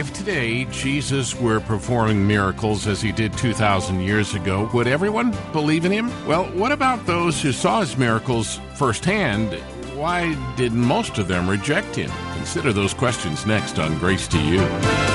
If today Jesus were performing miracles as he did 2,000 years ago, would everyone believe in him? Well, what about those who saw his miracles firsthand? Why did most of them reject him? Consider those questions next on Grace to You.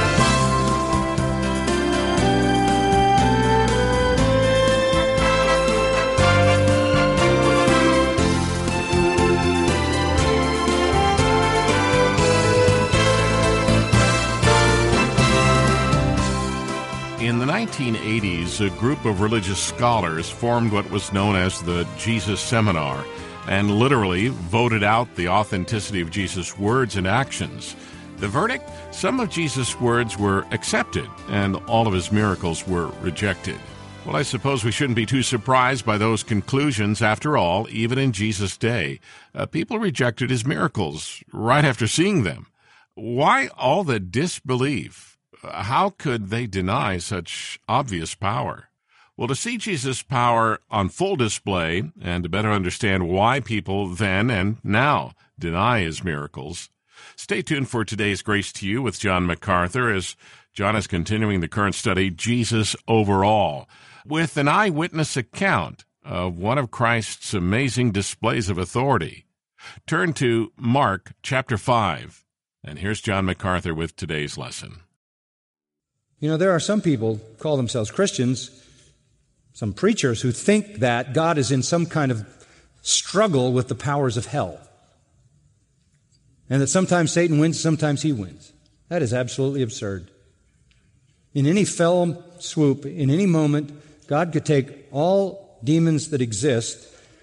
In the 1980s, a group of religious scholars formed what was known as the Jesus Seminar and literally voted out the authenticity of Jesus' words and actions. The verdict? Some of Jesus' words were accepted and all of his miracles were rejected. Well, I suppose we shouldn't be too surprised by those conclusions. After all, even in Jesus' day, people rejected his miracles right after seeing them. Why all the disbelief? How could they deny such obvious power? Well, to see Jesus' power on full display and to better understand why people then and now deny his miracles, stay tuned for today's Grace to You with John MacArthur as John is continuing the current study, Jesus Overall, with an eyewitness account of one of Christ's amazing displays of authority. Turn to Mark chapter 5, and here's John MacArthur with today's lesson. You know, there are some people call themselves Christians, some preachers who think that God is in some kind of struggle with the powers of hell. And that sometimes Satan wins, sometimes he wins. That is absolutely absurd. In any fell swoop, in any moment, God could take all demons that exist,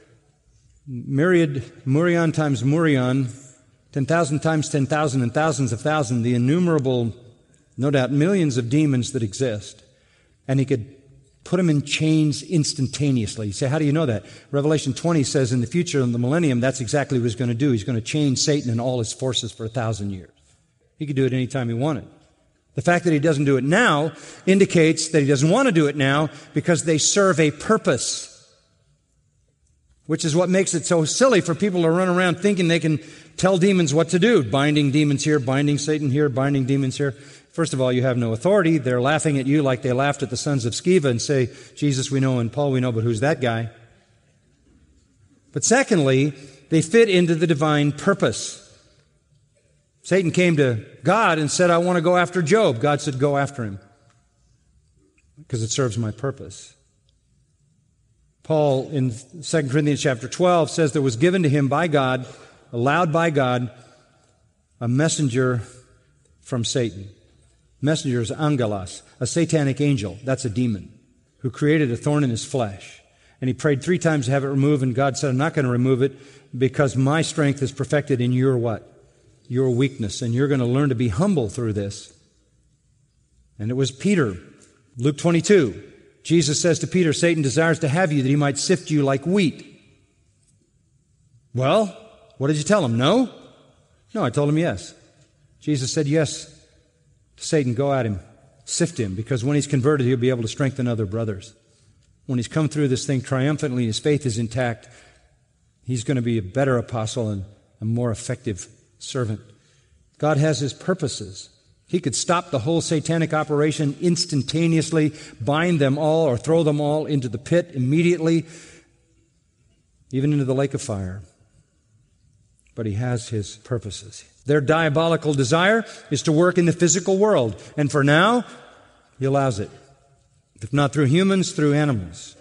murion times murion, 10,000 times 10,000 and thousands of thousands, the innumerable, no doubt, millions of demons that exist, and he could put them in chains instantaneously. You say, how do you know that? Revelation 20 says in the future, in the millennium, that's exactly what he's going to do. He's going to chain Satan and all his forces for 1,000 years. He could do it any time he wanted. The fact that he doesn't do it now indicates that he doesn't want to do it now because they serve a purpose, which is what makes it so silly for people to run around thinking they can tell demons what to do, binding demons here, binding Satan here, binding demons here. First of all, you have no authority. They're laughing at you like they laughed at the sons of Sceva and say, Jesus we know and Paul we know, but who's that guy? But secondly, they fit into the divine purpose. Satan came to God and said, I want to go after Job. God said, go after him because it serves my purpose. Paul in 2 Corinthians chapter 12 says there was given to him by God, allowed by God, a messenger from Satan. Messenger is angelos, a satanic angel. That's a demon who created a thorn in his flesh. And he prayed 3 times to have it removed, and God said, I'm not going to remove it because my strength is perfected in your what? Your weakness, and you're going to learn to be humble through this. And it was Peter. Luke 22, Jesus says to Peter, Satan desires to have you that he might sift you like wheat. Well, what did you tell him? No? No, I told him yes. Jesus said yes. Satan, go at him, sift him, because when he's converted, he'll be able to strengthen other brothers. When he's come through this thing triumphantly, his faith is intact, he's going to be a better apostle and a more effective servant. God has his purposes. He could stop the whole satanic operation instantaneously, bind them all or throw them all into the pit immediately, even into the lake of fire. But he has his purposes. Their diabolical desire is to work in the physical world. And for now, he allows it. If not through humans, through animals.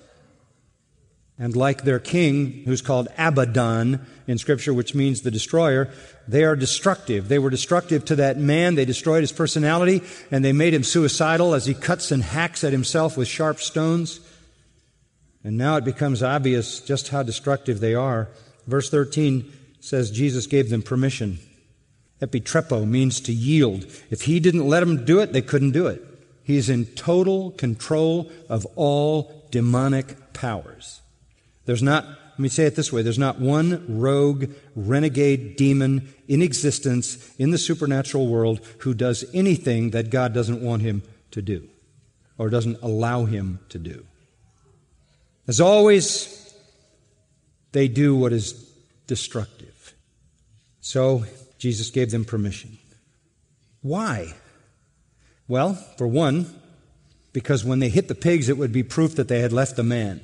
And like their king, who's called Abaddon in Scripture, which means the destroyer, they are destructive. They were destructive to that man. They destroyed his personality, and they made him suicidal as he cuts and hacks at himself with sharp stones. And now it becomes obvious just how destructive they are. Verse 13 says Jesus gave them permission. Epitrepo means to yield. If he didn't let them do it, they couldn't do it. He's in total control of all demonic powers. There's not, let me say it this way, there's not one rogue, renegade demon in existence in the supernatural world who does anything that God doesn't want him to do or doesn't allow him to do. As always, they do what is destructive. So, Jesus gave them permission. Why? Well, for one, because when they hit the pigs, it would be proof that they had left the man.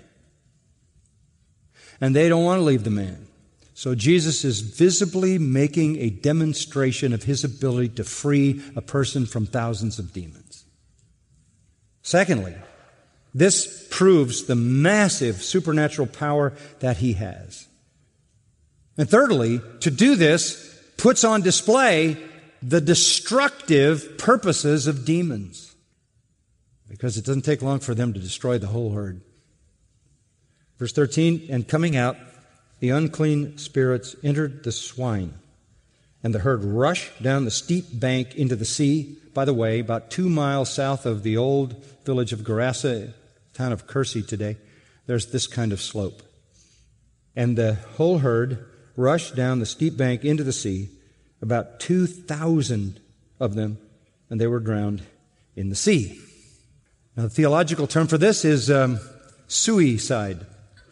And they don't want to leave the man. So Jesus is visibly making a demonstration of his ability to free a person from thousands of demons. Secondly, this proves the massive supernatural power that he has. And thirdly, to do this puts on display the destructive purposes of demons, because it doesn't take long for them to destroy the whole herd. Verse 13, and coming out, the unclean spirits entered the swine, and the herd rushed down the steep bank into the sea. By the way, about 2 miles south of the old village of Gerasa, town of Kersey today, there's this kind of slope. And the whole herd rushed down the steep bank into the sea, about 2,000 of them, and they were drowned in the sea. Now, the theological term for this is suicide.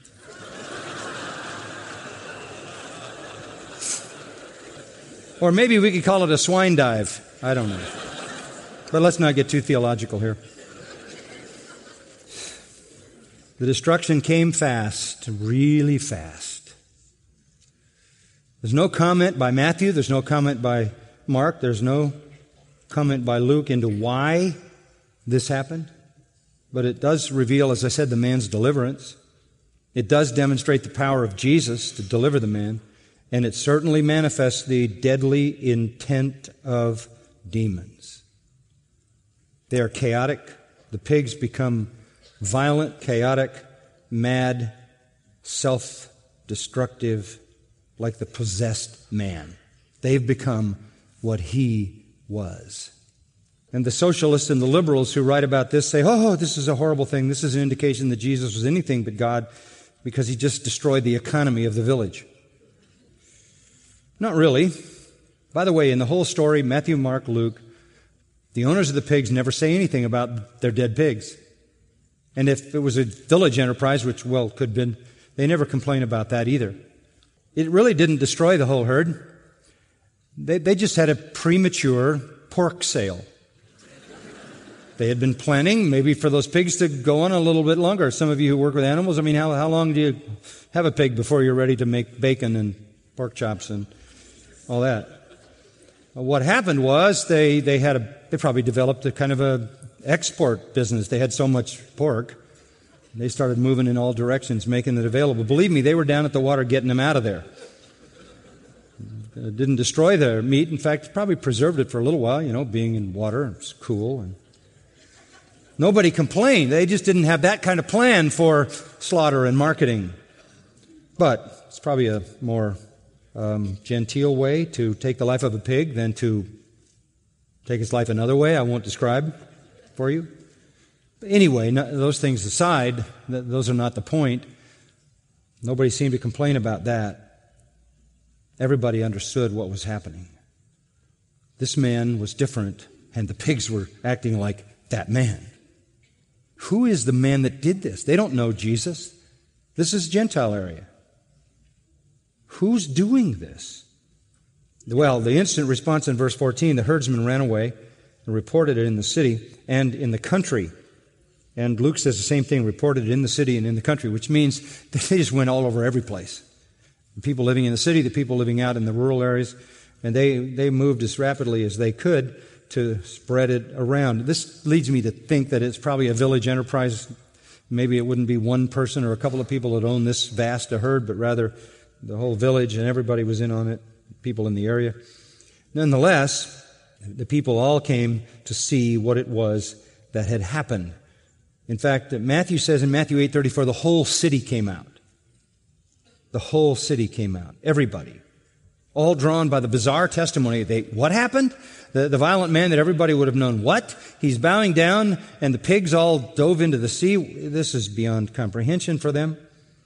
Or maybe we could call it a swine dive. I don't know. But let's not get too theological here. The destruction came fast, really fast. There's no comment by Matthew. There's no comment by Mark. There's no comment by Luke into why this happened. But it does reveal, as I said, the man's deliverance. It does demonstrate the power of Jesus to deliver the man. And it certainly manifests the deadly intent of demons. They are chaotic. The pigs become violent, chaotic, mad, self-destructive, like the possessed man. They've become what he was. And the socialists and the liberals who write about this say, oh, this is a horrible thing. This is an indication that Jesus was anything but God because he just destroyed the economy of the village. Not really. By the way, in the whole story, Matthew, Mark, Luke, the owners of the pigs never say anything about their dead pigs. And if it was a village enterprise, which, well, could have been, they never complain about that either. It really didn't destroy the whole herd. They just had a premature pork sale. They had been planning maybe for those pigs to go on a little bit longer. Some of you who work with animals, I mean, how long do you have a pig before you're ready to make bacon and pork chops and all that? What happened was they probably developed a kind of a export business. They had so much pork, they started moving in all directions, making it available. Believe me, they were down at the water getting them out of there. It didn't destroy their meat. In fact, probably preserved it for a little while, being in water. It's cool. And nobody complained. They just didn't have that kind of plan for slaughter and marketing. But it's probably a more genteel way to take the life of a pig than to take its life another way I won't describe for you. But anyway, those things aside, those are not the point. Nobody seemed to complain about that. Everybody understood what was happening. This man was different, and the pigs were acting like that man. Who is the man that did this? They don't know Jesus. This is a Gentile area. Who's doing this? Well, the instant response in verse 14, the herdsmen ran away and reported it in the city and in the country. And Luke says the same thing, reported it in the city and in the country, which means that they just went all over every place. The people living in the city, the people living out in the rural areas, and they moved as rapidly as they could to spread it around. This leads me to think that it's probably a village enterprise. Maybe it wouldn't be one person or a couple of people that own this vast a herd, but rather the whole village, and everybody was in on it, people in the area. Nonetheless, the people all came to see what it was that had happened. In fact, Matthew says in Matthew 8:34, the whole city came out. The whole city came out. Everybody. All drawn by the bizarre testimony. What happened? The violent man that everybody would have known. What? He's bowing down, and the pigs all dove into the sea. This is beyond comprehension for them.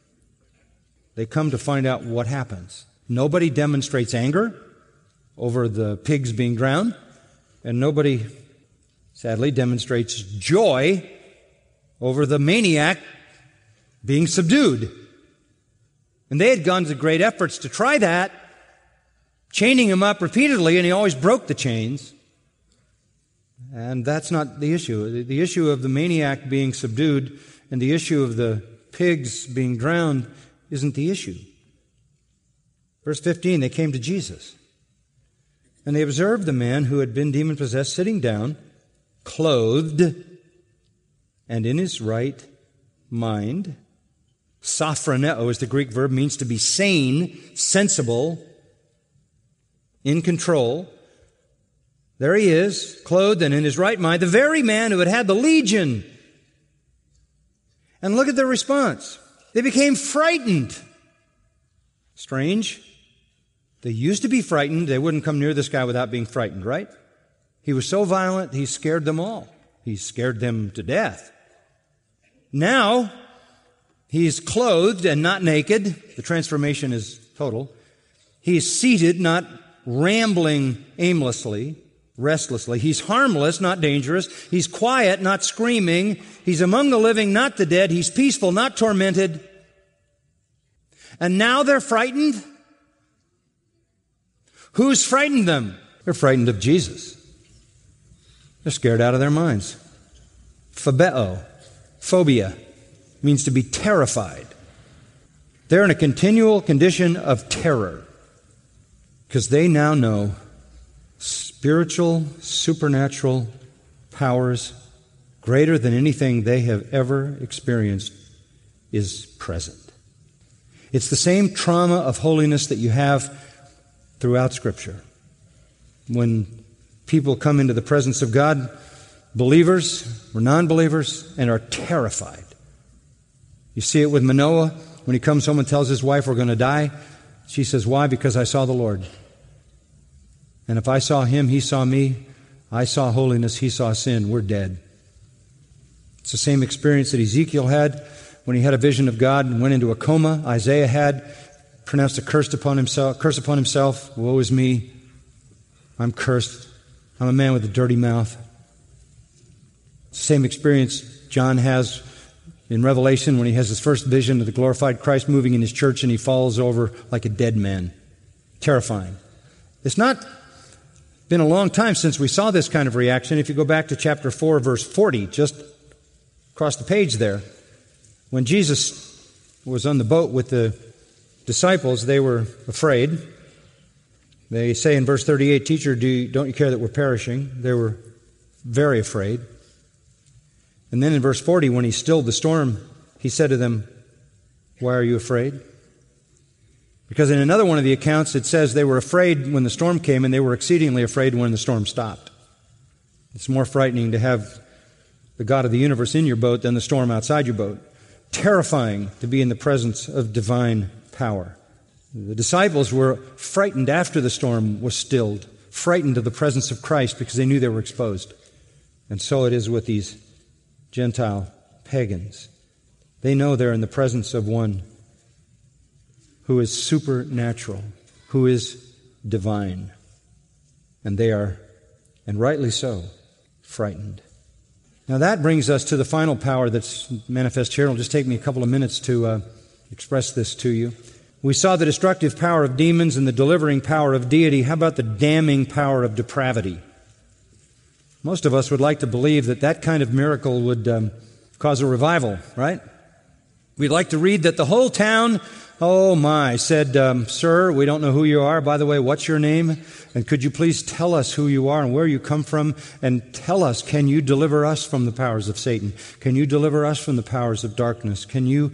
They come to find out what happens. Nobody demonstrates anger over the pigs being drowned, and nobody, sadly, demonstrates joy over the maniac being subdued. And they had gone to great efforts to try that, chaining him up repeatedly, and he always broke the chains. And that's not the issue. The issue of the maniac being subdued and the issue of the pigs being drowned isn't the issue. Verse 15, they came to Jesus. And they observed the man who had been demon-possessed sitting down, clothed, and in his right mind. Sophroneo is the Greek verb, means to be sane, sensible, in control. There he is, clothed and in his right mind, the very man who had had the legion. And look at their response. They became frightened. Strange. They used to be frightened. They wouldn't come near this guy without being frightened, right? He was so violent, he scared them all. He scared them to death. Now, he's clothed and not naked. The transformation is total. He's seated, not rambling aimlessly, restlessly. He's harmless, not dangerous. He's quiet, not screaming. He's among the living, not the dead. He's peaceful, not tormented. And now they're frightened. Who's frightened them? They're frightened of Jesus. They're scared out of their minds. Phobeo, phobia, means to be terrified. They're in a continual condition of terror because they now know spiritual, supernatural powers greater than anything they have ever experienced is present. It's the same trauma of holiness that you have throughout Scripture. When people come into the presence of God, believers or non-believers, and are terrified. You see it with Manoah when he comes home and tells his wife, we're going to die. She says, why? Because I saw the Lord. And if I saw him, he saw me. I saw holiness, he saw sin. We're dead. It's the same experience that Ezekiel had when he had a vision of God and went into a coma. Isaiah had pronounced a curse upon himself. Woe is me. I'm cursed. I'm a man with a dirty mouth. It's the same experience John has in Revelation when he has his first vision of the glorified Christ moving in his church and he falls over like a dead man. Terrifying. It's not been a long time since we saw this kind of reaction. If you go back to chapter 4, verse 40, just across the page there, when Jesus was on the boat with the disciples, they were afraid. They say in verse 38, Teacher, don't you care that we're perishing? They were very afraid. And then in verse 40, when he stilled the storm, he said to them, why are you afraid? Because in another one of the accounts, it says they were afraid when the storm came and they were exceedingly afraid when the storm stopped. It's more frightening to have the God of the universe in your boat than the storm outside your boat. Terrifying to be in the presence of divine power. The disciples were frightened after the storm was stilled, frightened of the presence of Christ because they knew they were exposed. And so it is with these Gentile pagans. They know they're in the presence of one who is supernatural, who is divine. And they are, and rightly so, frightened. Now that brings us to the final power that's manifest here. It'll just take me a couple of minutes to express this to you. We saw the destructive power of demons and the delivering power of deity. How about the damning power of depravity? Most of us would like to believe that that kind of miracle would cause a revival, right? We'd like to read that the whole town, oh my, said, Sir, we don't know who you are. By the way, what's your name? And could you please tell us who you are and where you come from? And tell us, can you deliver us from the powers of Satan? Can you deliver us from the powers of darkness? Can you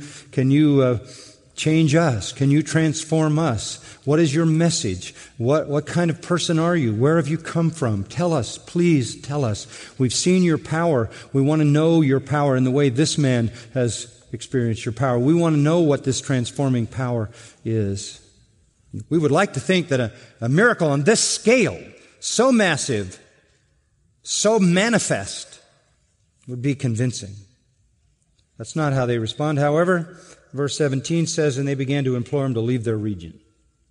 change us? Can you transform us? What is your message? What kind of person are you? Where have you come from? Tell us, please tell us. We've seen your power. We want to know your power in the way this man has experienced your power. We want to know what this transforming power is. We would like to think that a miracle on this scale, so massive, so manifest, would be convincing. That's not how they respond. However, verse 17 says, and they began to implore him to leave their region.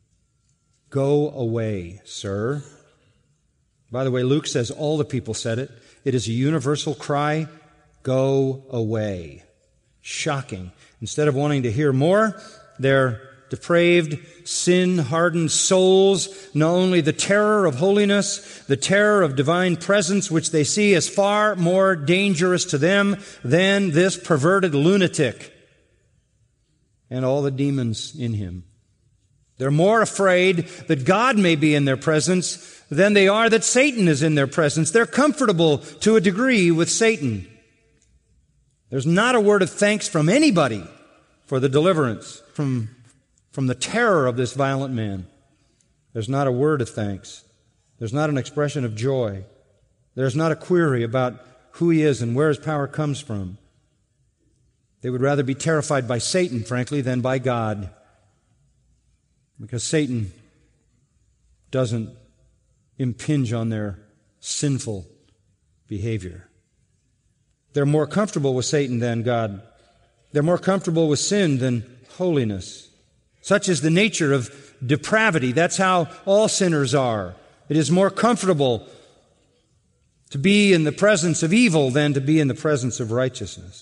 Go away, sir. By the way, Luke says all the people said it. It is a universal cry, go away. Shocking. Instead of wanting to hear more, they're depraved, sin-hardened souls, not only the terror of holiness, the terror of divine presence, which they see as far more dangerous to them than this perverted lunatic and all the demons in him. They're more afraid that God may be in their presence than they are that Satan is in their presence. They're comfortable to a degree with Satan. There's not a word of thanks from anybody for the deliverance from the terror of this violent man. There's not a word of thanks. There's not an expression of joy. There's not a query about who he is and where his power comes from. They would rather be terrified by Satan, frankly, than by God. Because Satan doesn't impinge on their sinful behavior. They're more comfortable with Satan than God. They're more comfortable with sin than holiness. Such is the nature of depravity. That's how all sinners are. It is more comfortable to be in the presence of evil than to be in the presence of righteousness.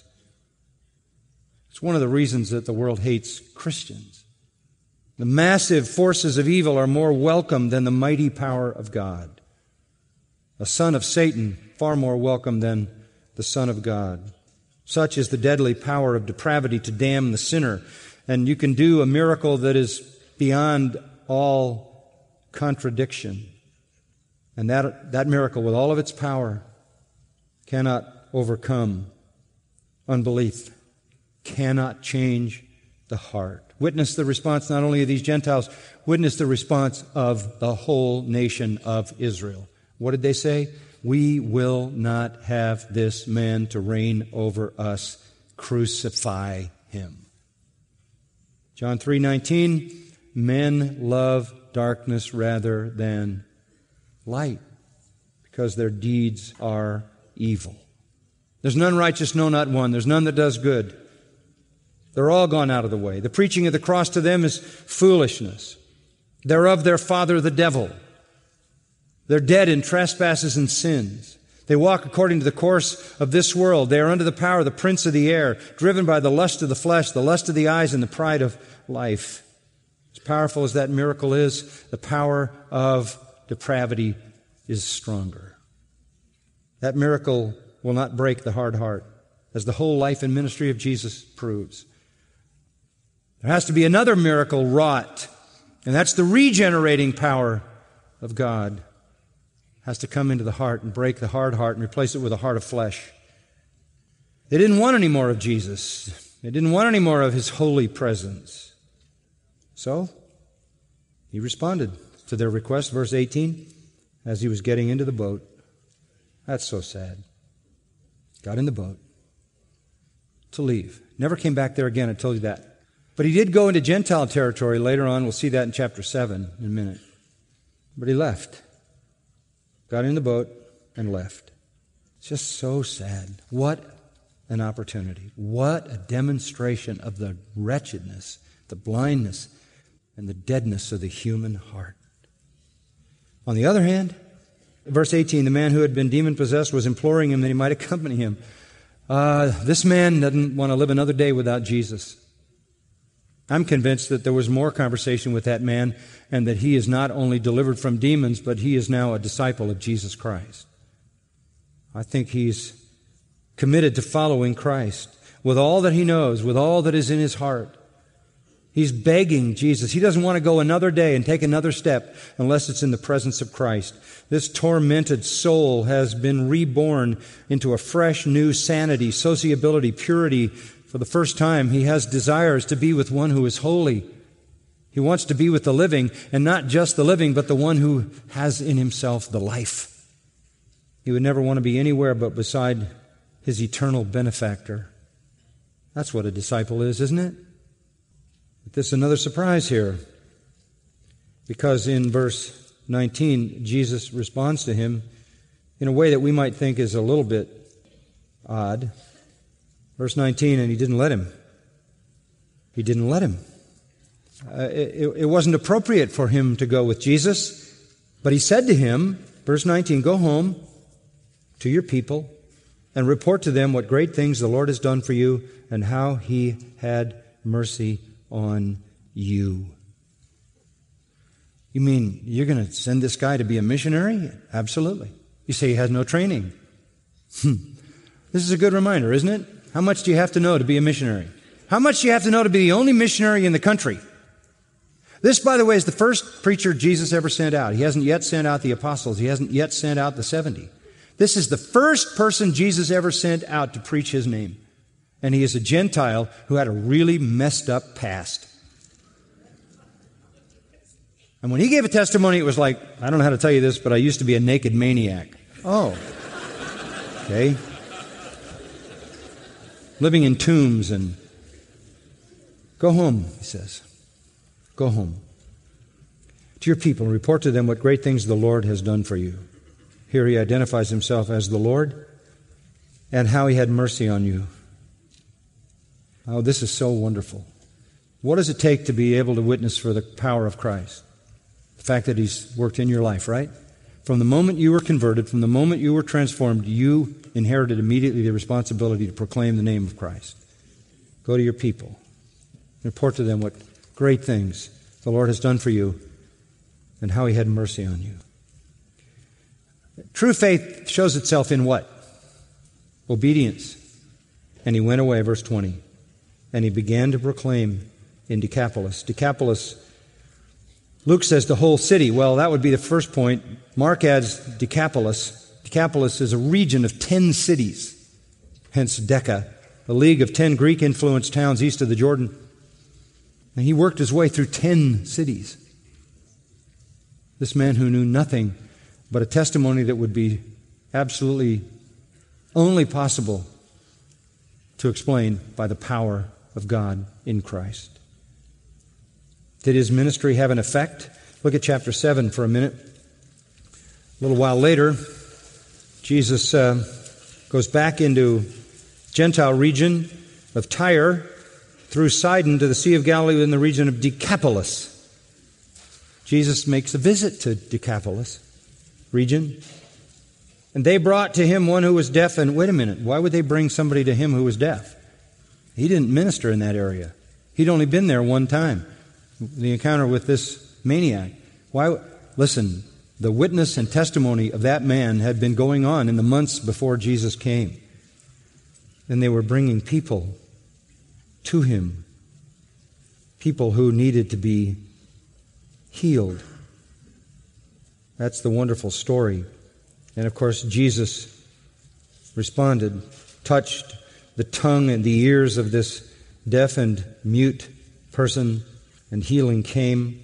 It's one of the reasons that the world hates Christians. The massive forces of evil are more welcome than the mighty power of God. A son of Satan, far more welcome than the Son of God. Such is the deadly power of depravity to damn the sinner. And you can do a miracle that is beyond all contradiction. And that miracle, with all of its power, cannot overcome unbelief, cannot change the heart. Witness the response not only of these Gentiles, witness the response of the whole nation of Israel. What did they say? We will not have this man to reign over us. Crucify him. John 3:19, men love darkness rather than light because their deeds are evil. There's none righteous, no, not one. There's none that does good. They're all gone out of the way. The preaching of the cross to them is foolishness. They're of their father, the devil. They're dead in trespasses and sins. They walk according to the course of this world. They are under the power of the prince of the air, driven by the lust of the flesh, the lust of the eyes, and the pride of life. As powerful as that miracle is, the power of depravity is stronger. That miracle will not break the hard heart, as the whole life and ministry of Jesus proves. There has to be another miracle wrought, and that's the regenerating power of God. It has to come into the heart and break the hard heart and replace it with a heart of flesh. They didn't want any more of Jesus. They didn't want any more of his holy presence. So, he responded to their request, verse 18, as he was getting into the boat. That's so sad. Got in the boat to leave. Never came back there again, I told you that. But he did go into Gentile territory later on. We'll see that in chapter 7 in a minute. But he left. Got in the boat and left. It's just so sad. What an opportunity. What a demonstration of the wretchedness, the blindness, and the deadness of the human heart. On the other hand, verse 18, the man who had been demon-possessed was imploring him that he might accompany him. This man doesn't want to live another day without Jesus. I'm convinced that there was more conversation with that man and that he is not only delivered from demons, but he is now a disciple of Jesus Christ. I think he's committed to following Christ with all that he knows, with all that is in his heart. He's begging Jesus. He doesn't want to go another day and take another step unless it's in the presence of Christ. This tormented soul has been reborn into a fresh new sanity, sociability, purity. For the first time, he has desires to be with one who is holy. He wants to be with the living, and not just the living, but the one who has in himself the life. He would never want to be anywhere but beside his eternal benefactor. That's what a disciple is, isn't it? But there's another surprise here, because in verse 19, Jesus responds to him in a way that we might think is a little bit odd. Verse 19, and he didn't let him. He didn't let him. It wasn't appropriate for him to go with Jesus, but he said to him, verse 19, go home to your people and report to them what great things the Lord has done for you and how he had mercy on you. You mean you're going to send this guy to be a missionary? Absolutely. You say he has no training. This is a good reminder, isn't it? How much do you have to know to be a missionary? How much do you have to know to be the only missionary in the country? This, by the way, is the first preacher Jesus ever sent out. He hasn't yet sent out the apostles. He hasn't yet sent out the 70. This is the first person Jesus ever sent out to preach his name. And he is a Gentile who had a really messed up past. And when he gave a testimony, it was like, I don't know how to tell you this, but I used to be a naked maniac. Oh, okay. Living in tombs and go home, he says. Go home to your people and report to them what great things the Lord has done for you. Here he identifies himself as the Lord and how he had mercy on you. Oh, this is so wonderful. What does it take to be able to witness for the power of Christ? The fact that he's worked in your life, right? From the moment you were converted, from the moment you were transformed, you inherited immediately the responsibility to proclaim the name of Christ. Go to your people. Report to them what great things the Lord has done for you and how he had mercy on you. True faith shows itself in what? Obedience. And he went away, verse 20, and he began to proclaim in Decapolis. Decapolis, Luke says the whole city. Well, that would be the first point. Mark adds Decapolis. Decapolis is a region of 10 cities, hence Deca, a league of 10 Greek-influenced towns east of the Jordan. And he worked his way through 10 cities. This man who knew nothing but a testimony that would be absolutely only possible to explain by the power of God in Christ. Did his ministry have an effect? Look at chapter 7 for a minute. A little while later, Jesus goes back into Gentile region of Tyre, through Sidon to the Sea of Galilee in the region of Decapolis. Jesus makes a visit to Decapolis region. And they brought to him one who was deaf. And wait a minute, why would they bring somebody to him who was deaf? He didn't minister in that area. He'd only been there one time, the encounter with this maniac. Why? Listen, the witness and testimony of that man had been going on in the months before Jesus came. And they were bringing people to him, people who needed to be healed. That's the wonderful story. And of course, Jesus responded, touched the tongue and the ears of this deaf and mute person, and healing came.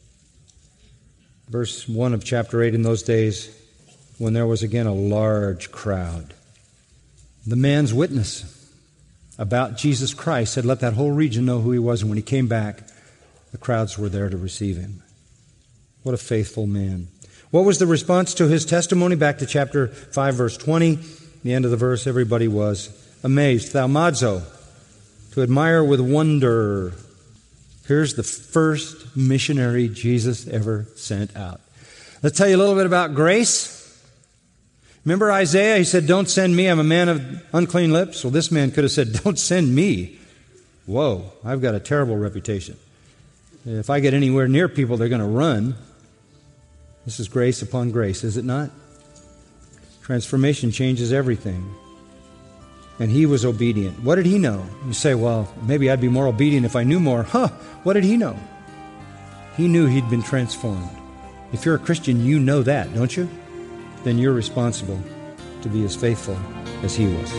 Verse 1 of chapter 8, in those days when there was again a large crowd. The man's witness about Jesus Christ had let that whole region know who he was, and when he came back, the crowds were there to receive him. What a faithful man. What was the response to his testimony? Back to chapter 5, verse 20. The end of the verse, everybody was amazed. Thaumazo, to admire with wonder. Here's the first missionary Jesus ever sent out. Let's tell you a little bit about grace. Remember Isaiah? He said, don't send me, I'm a man of unclean lips. Well, this man could have said, don't send me. Whoa, I've got a terrible reputation. If I get anywhere near people, they're going to run. This is grace upon grace, is it not? Transformation changes everything. And he was obedient. What did he know? You say, well, maybe I'd be more obedient if I knew more. What did he know? He knew he'd been transformed. If you're a Christian, you know that, don't you? Then you're responsible to be as faithful as he was.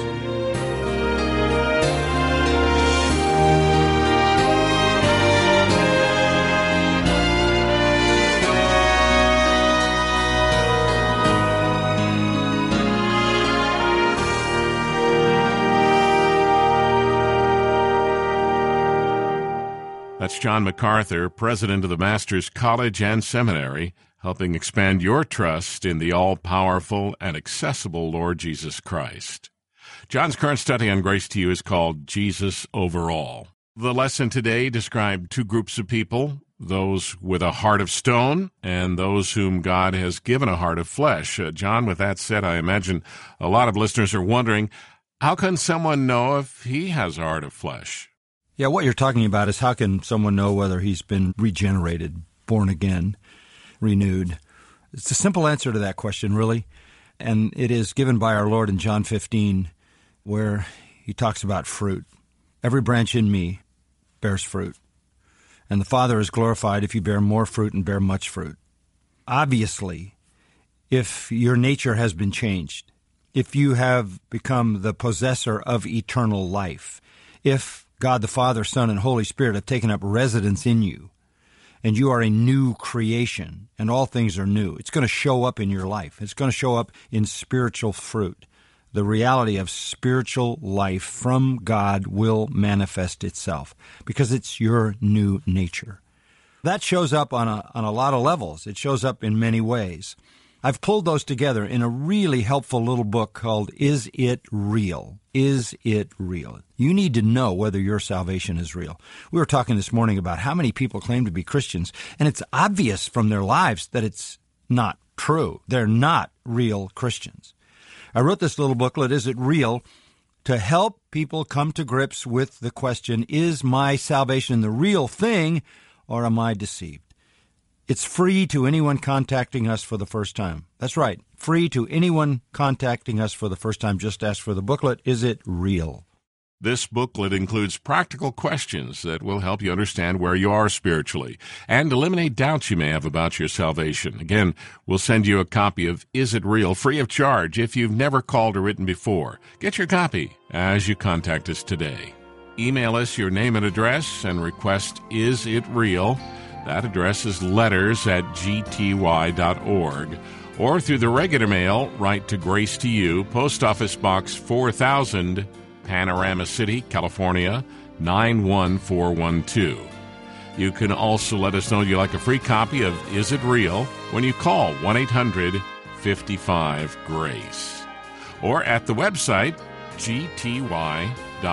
That's John MacArthur, president of the Masters College and Seminary, helping expand your trust in the all-powerful and accessible Lord Jesus Christ. John's current study on Grace to You is called Jesus Overall. The lesson today described two groups of people, those with a heart of stone and those whom God has given a heart of flesh. John, with that said, I imagine a lot of listeners are wondering, how can someone know if he has a heart of flesh? Yeah, what you're talking about is how can someone know whether he's been regenerated, born again, renewed? It's a simple answer to that question, really, and it is given by our Lord in John 15, where he talks about fruit. Every branch in me bears fruit, and the Father is glorified if you bear more fruit and bear much fruit. Obviously, if your nature has been changed, if you have become the possessor of eternal life, if God the Father, Son, and Holy Spirit have taken up residence in you, and you are a new creation, and all things are new, it's going to show up in your life. It's going to show up in spiritual fruit. The reality of spiritual life from God will manifest itself because it's your new nature. That shows up on a lot of levels. It shows up in many ways. I've pulled those together in a really helpful little book called Is It Real? Is It Real? You need to know whether your salvation is real. We were talking this morning about how many people claim to be Christians, and it's obvious from their lives that it's not true. They're not real Christians. I wrote this little booklet, Is It Real?, to help people come to grips with the question, is my salvation the real thing, or am I deceived? It's free to anyone contacting us for the first time. That's right, free to anyone contacting us for the first time. Just ask for the booklet, Is It Real? This booklet includes practical questions that will help you understand where you are spiritually and eliminate doubts you may have about your salvation. Again, we'll send you a copy of Is It Real free of charge if you've never called or written before. Get your copy as you contact us today. Email us your name and address and request Is It Real? That address is letters@gty.org. Or through the regular mail, write to Grace to You, Post Office Box 4000, Panorama City, California, 91412. You can also let us know you'd like a free copy of Is It Real when you call 1-800-55-GRACE. Or at the website, gty.org.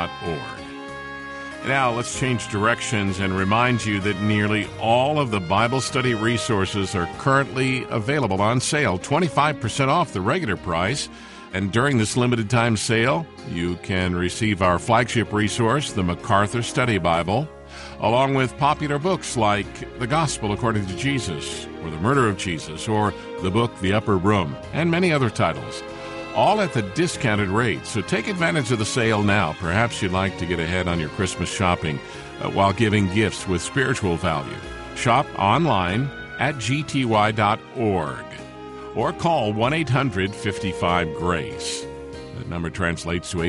Now, let's change directions and remind you that nearly all of the Bible study resources are currently available on sale, 25% off the regular price. And during this limited time sale, you can receive our flagship resource, the MacArthur Study Bible, along with popular books like The Gospel According to Jesus, or The Murder of Jesus, or the book The Upper Room, and many other titles, all at the discounted rate. So take advantage of the sale now. Perhaps you'd like to get ahead on your Christmas shopping while giving gifts with spiritual value. Shop online at gty.org or call 1-800-55-GRACE. That number translates to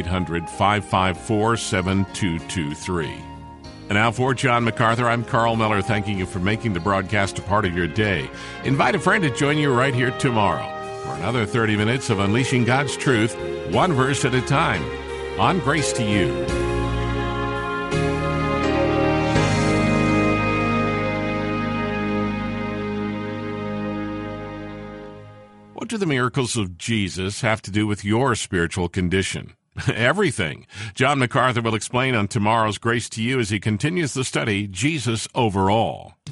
800-554-7223. And now for John MacArthur, I'm Carl Miller, thanking you for making the broadcast a part of your day. Invite a friend to join you right here tomorrow for another 30 minutes of unleashing God's truth, one verse at a time, on Grace to You. What do the miracles of Jesus have to do with your spiritual condition? Everything. John MacArthur will explain on tomorrow's Grace to You as he continues the study, Jesus Overall.